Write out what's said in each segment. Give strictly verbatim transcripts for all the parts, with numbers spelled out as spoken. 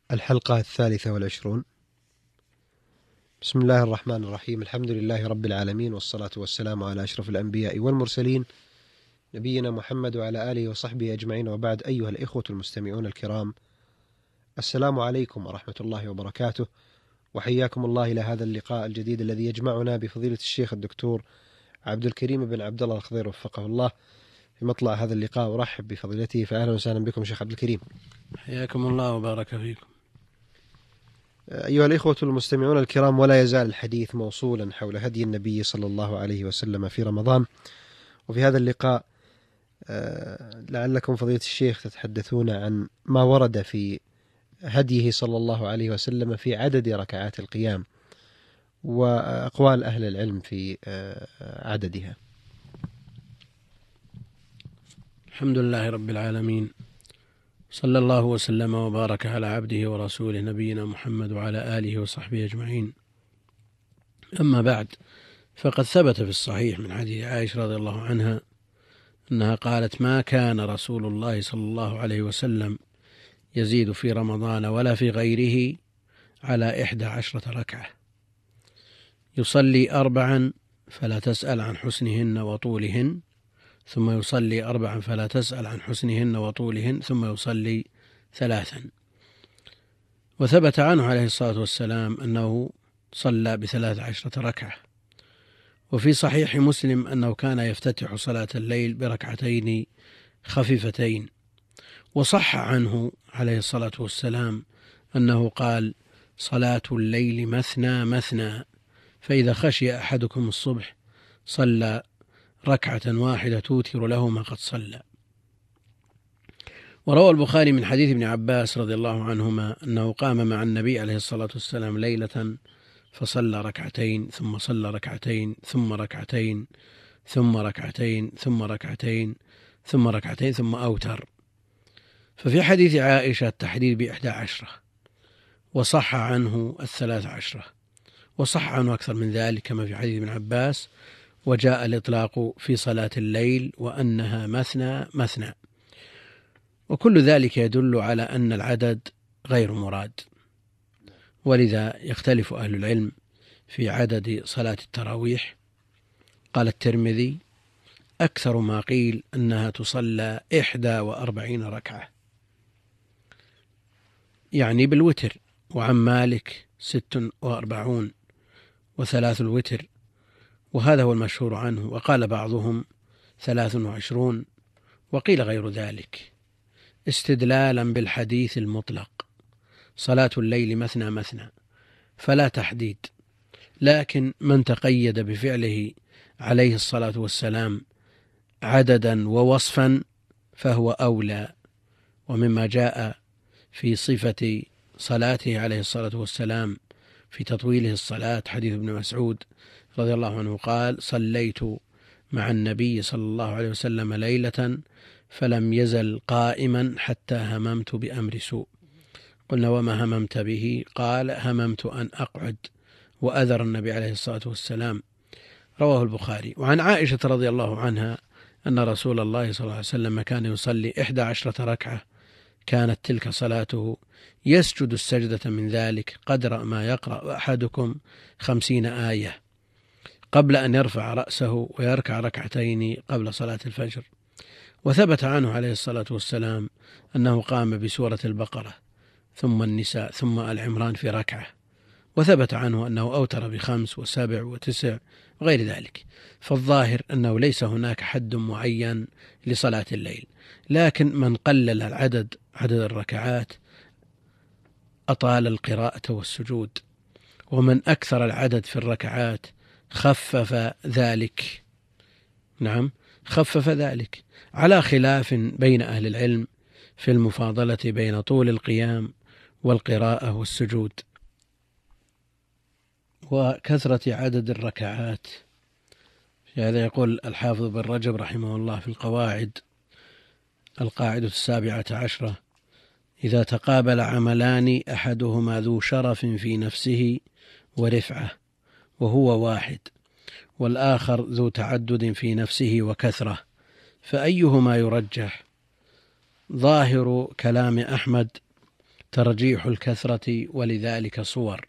الحلقة الثالثة والعشرون. بسم الله الرحمن الرحيم. الحمد لله رب العالمين، والصلاة والسلام على أشرف الأنبياء والمرسلين نبينا محمد وعلى آله وصحبه أجمعين، وبعد. أيها الإخوة المستمعون الكرام، السلام عليكم ورحمة الله وبركاته، وحياكم الله إلى هذا اللقاء الجديد الذي يجمعنا بفضيلة الشيخ الدكتور عبد الكريم بن عبد الله الخضير وفقه الله في مطلع هذا اللقاء. أرحب بفضيلته، فأهلا وسهلا بكم شيخ عبد الكريم. حياكم الله وبارك فيكم. أيها الإخوة المستمعون الكرام، ولا يزال الحديث موصولا حول هدي النبي صلى الله عليه وسلم في رمضان. وفي هذا اللقاء لعلكم فضيلة الشيخ تتحدثون عن ما ورد في هديه صلى الله عليه وسلم في عدد ركعات القيام، وأقوال أهل العلم في عددها. الحمد لله رب العالمين، صلى الله وسلم وبارك على عبده ورسوله نبينا محمد وعلى آله وصحبه أجمعين. أما بعد، فقد ثبت في الصحيح من حديث عائشة رضي الله عنها أنها قالت: ما كان رسول الله صلى الله عليه وسلم يزيد في رمضان ولا في غيره على إحدى عشرة ركعة، يصلي أربعا فلا تسأل عن حسنهن وطولهن، ثم يصلي أربعا فلا تسأل عن حسنهن وطولهن، ثم يصلي ثلاثا. وثبت عنه عليه الصلاة والسلام أنه صلى بثلاث عشرة ركعة. وفي صحيح مسلم أنه كان يفتتح صلاة الليل بركعتين خفيفتين. وصح عنه عليه الصلاة والسلام أنه قال: صلاة الليل مثنى مثنى، فإذا خشي أحدكم الصبح صلى ركعة واحدة توتر له ما قد صلى. وروى البخاري من حديث ابن عباس رضي الله عنهما أنه قام مع النبي عليه الصلاة والسلام ليلة فصلى ركعتين ثم صلى ركعتين ثم ركعتين ثم ركعتين ثم ركعتين ثم ركعتين ثم أوتر. ففي حديث عائشة التحديد بإحدى عشرة، وصح عنه الثلاث عشرة، وصح عنه أكثر من ذلك كما في حديث ابن عباس: وجاء الإطلاق في صلاة الليل وأنها مثنى مثنى. وكل ذلك يدل على أن العدد غير مراد، ولذا يختلف أهل العلم في عدد صلاة التراويح. قال الترمذي: أكثر ما قيل أنها تصلى إحدى وأربعين ركعة، يعني بالوتر. وعن مالك ست وأربعون وثلاث الوتر، وهذا هو المشهور عنه. وقال بعضهم ثلاث وعشرون، وقيل غير ذلك، استدلالا بالحديث المطلق: صلاة الليل مثنى مثنى، فلا تحديد. لكن من تقيد بفعله عليه الصلاة والسلام عددا ووصفا فهو أولى. ومما جاء في صفة صلاته عليه الصلاة والسلام في تطويله الصلاة حديث ابن مسعود رضي الله عنه قال: صليت مع النبي صلى الله عليه وسلم ليلة فلم يزل قائما حتى هممت بأمر سوء. قلنا: وما هممت به؟ قال: هممت أن أقعد وأذر النبي عليه الصلاة والسلام. رواه البخاري. وعن عائشة رضي الله عنها أن رسول الله صلى الله عليه وسلم كان يصلي إحدى عشرة ركعة، كانت تلك صلاته يسجد السجدة من ذلك قدر ما يقرأ أحدكم خمسين آية قبل أن يرفع رأسه ويركع ركعتين قبل صلاة الفجر. وثبت عنه عليه الصلاة والسلام أنه قام بسورة البقرة ثم النساء ثم آل عمران في ركعة. وثبت عنه أنه أوتر بخمس وسبع وتسع وغير ذلك. فالظاهر أنه ليس هناك حد معين لصلاة الليل، لكن من قلل العدد عدد الركعات أطال القراءة والسجود، ومن أكثر العدد في الركعات خفف ذلك. نعم، خفف ذلك، على خلاف بين أهل العلم في المفاضلة بين طول القيام والقراءة والسجود وكثرة عدد الركعات. في هذا يقول الحافظ بن رجب رحمه الله في القواعد: القاعدة السابعة عشرة: إذا تقابل عملان أحدهما ذو شرف في نفسه ورفعة وهو واحد، والآخر ذو تعدد في نفسه وكثرة، فأيهما يرجح؟ ظاهر كلام أحمد ترجيح الكثرة ولذلك صور.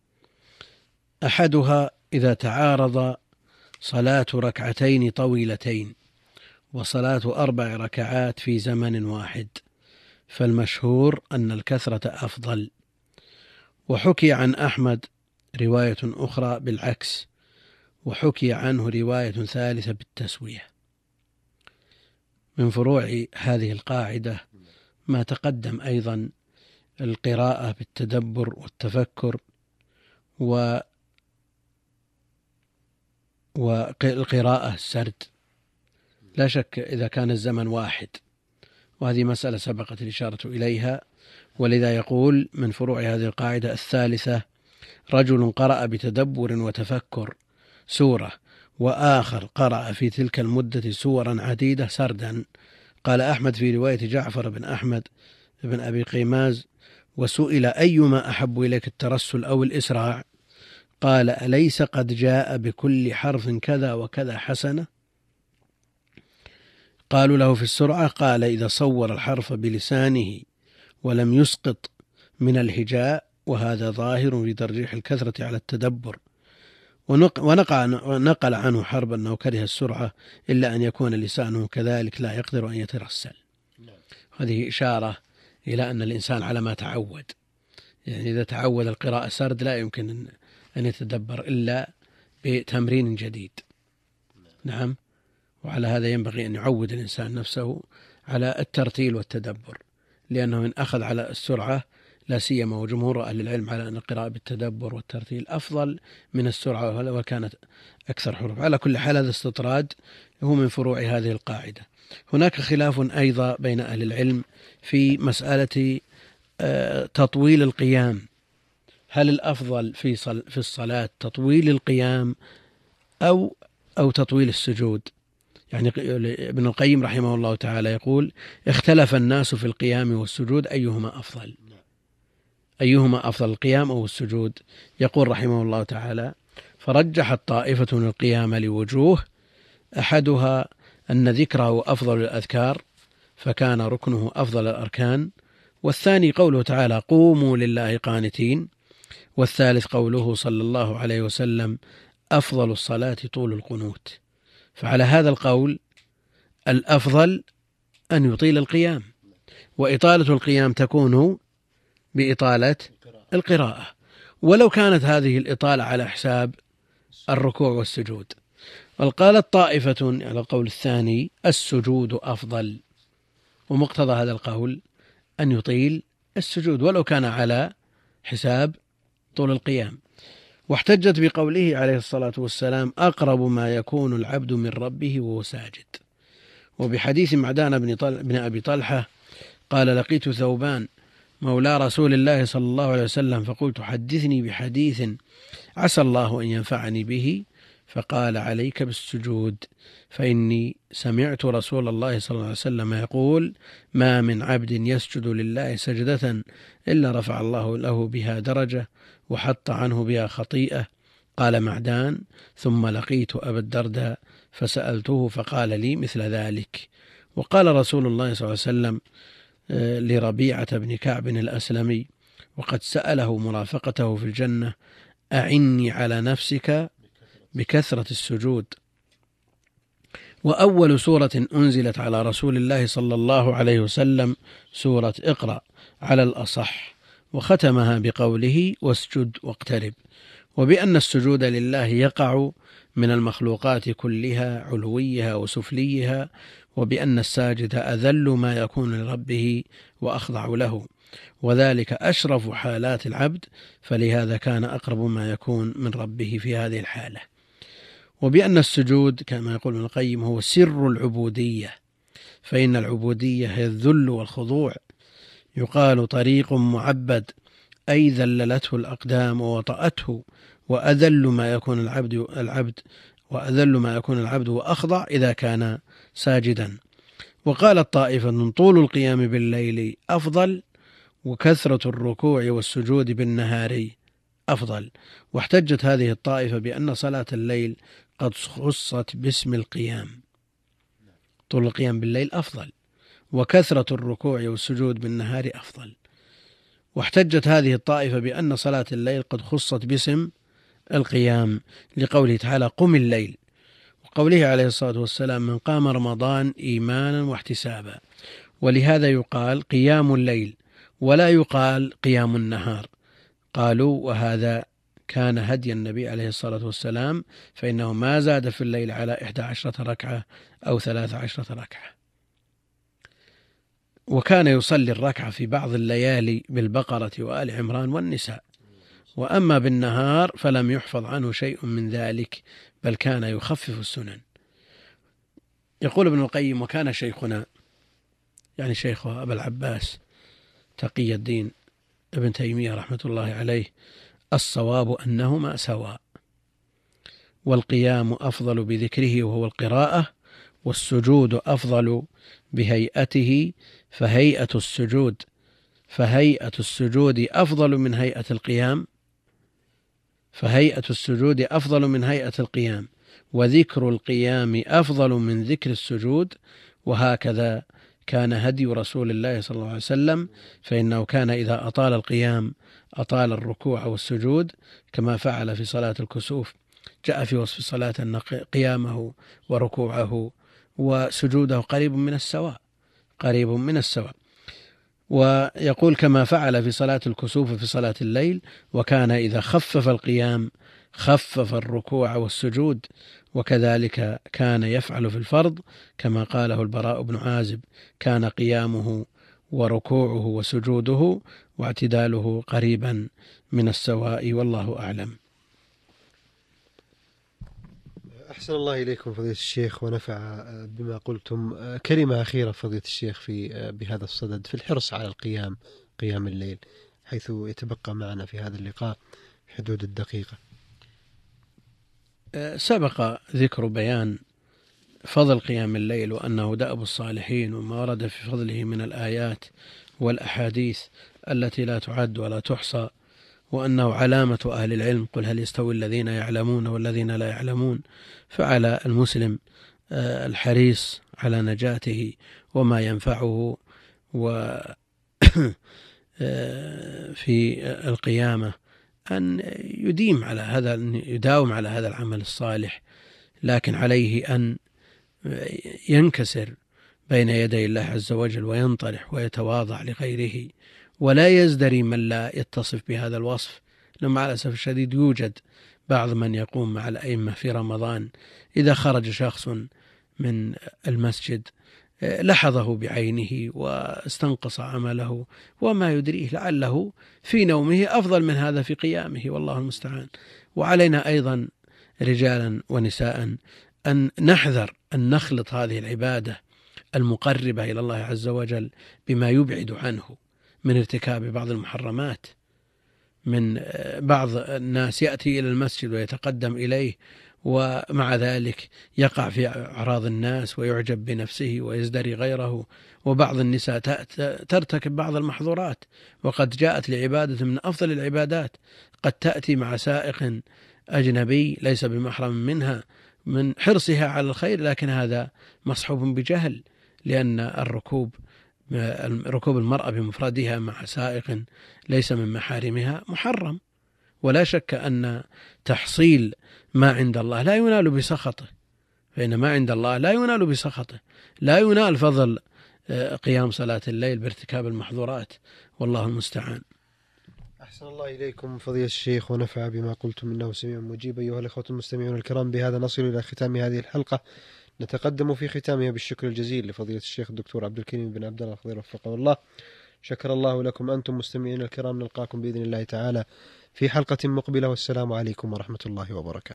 أحدها إذا تعارض صلاة ركعتين طويلتين وصلاة أربع ركعات في زمن واحد، فالمشهور أن الكثرة أفضل. وحكي عن أحمد رواية أخرى بالعكس، وحكي عنه رواية ثالثة بالتسوية. من فروع هذه القاعدة ما تقدم أيضا، القراءة بالتدبر والتفكر، و والقراءة السرد، لا شك إذا كان الزمن واحد، وهذه مسألة سبقت الإشارة إليها. ولذا يقول من فروع هذه القاعدة الثالثة: رجل قرأ بتدبر وتفكر سورة، وآخر قرأ في تلك المدة سورا عديدة سردا. قال أحمد في رواية جعفر بن أحمد بن أبي قيماز: وسئل أيما أحب إليك الترسل أو الإسراع؟ قال: أليس قد جاء بكل حرف كذا وكذا حسنة؟ قالوا له في السرعة، قال: إذا صور الحرف بلسانه ولم يسقط من الهجاء، وهذا ظاهر في ترجيح الكثرة على التدبر. ونقل عنه حرب أنه كره السرعة إلا أن يكون لسانه كذلك لا يقدر أن يترسل. هذه إشارة إلى أن الإنسان على ما تعود، يعني إذا تعود القراءة سرد لا يمكن أن يتدبر إلا بتمرين جديد. نعم. وعلى هذا ينبغي أن يعود الإنسان نفسه على الترتيل والتدبر، لأنه إن أخذ على السرعة، لا سيما وجمهور أهل العلم على أن القراءة بالتدبر والترتيل أفضل من السرعة وكانت أكثر حروف. على كل حال هذا استطراد هو من فروع هذه القاعدة. هناك خلاف أيضا بين أهل العلم في مسألة تطويل القيام. هل الأفضل في في الصلاة تطويل القيام أو أو تطويل السجود؟ يعني ابن القيم رحمه الله تعالى يقول: اختلف الناس في القيام والسجود أيهما أفضل، أيهما أفضل القيام أو السجود؟ يقول رحمه الله تعالى: فرجحت طائفة القيام لوجوه، أحدها أن ذكره أفضل الأذكار فكان ركنه أفضل الأركان، والثاني قوله تعالى: قوموا لله قانتين، والثالث قوله صلى الله عليه وسلم: أفضل الصلاة طول القنوت. فعلى هذا القول الأفضل أن يطيل القيام، وإطالة القيام تكون بإطالة القراءة، ولو كانت هذه الإطالة على حساب الركوع والسجود. وقالت طائفة على القول الثاني: السجود أفضل، ومقتضى هذا القول أن يطيل السجود ولو كان على حساب طول القيام. واحتجت بقوله عليه الصلاة والسلام: أقرب ما يكون العبد من ربه وهو ساجد. وبحديث معدان بن أبي طلحة قال: لقيت ثوبان مولى رسول الله صلى الله عليه وسلم فقلت: حدثني بحديث عسى الله أن ينفعني به، فقال: عليك بالسجود، فإني سمعت رسول الله صلى الله عليه وسلم يقول: ما من عبد يسجد لله سجدة إلا رفع الله له بها درجة وحط عنه بها خطيئة. قال معدان: ثم لقيت أبا الدرداء فسألته فقال لي مثل ذلك. وقال رسول الله صلى الله عليه وسلم لربيعة بن كعب الأسلمي وقد سأله مرافقته في الجنة: أعني على نفسك بكثرة السجود. وأول سورة أنزلت على رسول الله صلى الله عليه وسلم سورة اقرأ على الأصح، وختمها بقوله: واسجد واقترب، وبأن السجود لله يقع من المخلوقات كلها علويها وسفليها، وبأن الساجد أذل ما يكون لربه وأخضع له، وذلك أشرف حالات العبد، فلهذا كان أقرب ما يكون من ربه في هذه الحالة. وبأن السجود كما يقول ابن القيم هو سر العبودية، فإن العبودية هي الذل والخضوع. يقال: طريق معبد، أي ذللته الأقدام ووطأته، وأذل ما يكون العبد العبد وأذل ما يكون العبد وأخضع إذا كان ساجدا. وقالت طائفة: طول القيام بالليل أفضل، وكثرة الركوع والسجود بالنهار أفضل. واحتجت هذه الطائفة بأن صلاة الليل قد خصت باسم القيام، طول القيام بالليل أفضل، وكثرة الركوع والسجود بالنهار أفضل. واحتجت هذه الطائفة بأن صلاة الليل قد خصت باسم القيام لقوله تعالى قم الليل، وقوله عليه الصلاة والسلام من قام رمضان إيمانا واحتسابا، ولهذا يقال قيام الليل ولا يقال قيام النهار. قالوا وهذا كان هدي النبي عليه الصلاة والسلام، فإنه ما زاد في الليل على إحدى عشرة ركعة أو ثلاث عشرة ركعة، وكان يصلي الركعة في بعض الليالي بالبقرة وآل عمران والنساء، وأما بالنهار فلم يحفظ عنه شيء من ذلك، بل كان يخفف السنن. يقول ابن القيم وكان شيخنا يعني شيخ أبا العباس تقي الدين ابن تيمية رحمة الله عليه الصواب أنهما سواء، والقيام أفضل بذكره وهو القراءة، والسجود أفضل بهيئته، فهيئة السجود فهيئة السجود أفضل من هيئة القيام فهيئة السجود أفضل من هيئة القيام وذكر القيام أفضل من ذكر السجود، وهكذا كان هدي رسول الله صلى الله عليه وسلم، فإنه كان إذا أطال القيام أطال الركوع والسجود كما فعل في صلاة الكسوف. جاء في وصف صلاة أن قيامه وركوعه وسجوده قريب من السواء قريب من السواء ويقول كما فعل في صلاة الكسوف في صلاة الليل، وكان إذا خفف القيام خفف الركوع والسجود، وكذلك كان يفعل في الفرض كما قاله البراء بن عازب كان قيامه وركوعه وسجوده واعتداله قريبا من السواء، والله أعلم. أحسن الله إليكم فضيلة الشيخ ونفع بما قلتم. كلمة أخيرة فضيلة الشيخ في بهذا الصدد في الحرص على القيام قيام الليل، حيث يتبقى معنا في هذا اللقاء حدود الدقيقة. سبق ذكر بيان فضل قيام الليل وأنه دأب الصالحين وما ورد في فضله من الآيات والأحاديث التي لا تعد ولا تحصى، وأنه علامة أهل العلم قل هل يستوي الذين يعلمون والذين لا يعلمون، فعلى المسلم الحريص على نجاته وما ينفعه وفي القيامة أن يديم على هذا يداوم على هذا العمل الصالح، لكن عليه أن ينكسر بين يدي الله عز وجل وينطرح ويتواضع لغيره، ولا يزدري من لا يتصف بهذا الوصف. لما على الأسف الشديد يوجد بعض من يقوم مع الأئمة في رمضان إذا خرج شخص من المسجد لحظه بعينه واستنقص عمله وما يدريه لعله في نومه أفضل من هذا في قيامه، والله المستعان. وعلينا أيضا رجالا ونساء أن نحذر أن نخلط هذه العبادة المقربة إلى الله عز وجل بما يبعد عنه من ارتكاب بعض المحرمات. من بعض الناس يأتي إلى المسجد ويتقدم إليه ومع ذلك يقع في أعراض الناس ويعجب بنفسه ويزدري غيره، وبعض النساء ترتكب بعض المحظورات وقد جاءت لعبادة من أفضل العبادات، قد تأتي مع سائق أجنبي ليس بمحرم منها من حرصها على الخير، لكن هذا مصحوب بجهل، لأن الركوب ركوب المرأة بمفردها مع سائق ليس من محارمها محرم، ولا شك أن تحصيل ما عند الله لا ينال بسخطه، فإن ما عند الله لا ينال بسخطه، لا ينال فضل قيام صلاة الليل بارتكاب المحظورات، والله المستعان. أحسن الله إليكم فضيلة الشيخ ونفع بما قلتم إنه سميع مجيب. أيها الأخوة المستمعون الكرام، بهذا نصل إلى ختام هذه الحلقة، نتقدم في ختامها بالشكر الجزيل لفضيلة الشيخ الدكتور عبد الكريم بن عبد الله الخضير وفقه الله. شكر الله لكم أنتم مستمعين الكرام، نلقاكم بإذن الله تعالى في حلقة مقبلة، والسلام عليكم ورحمة الله وبركاته.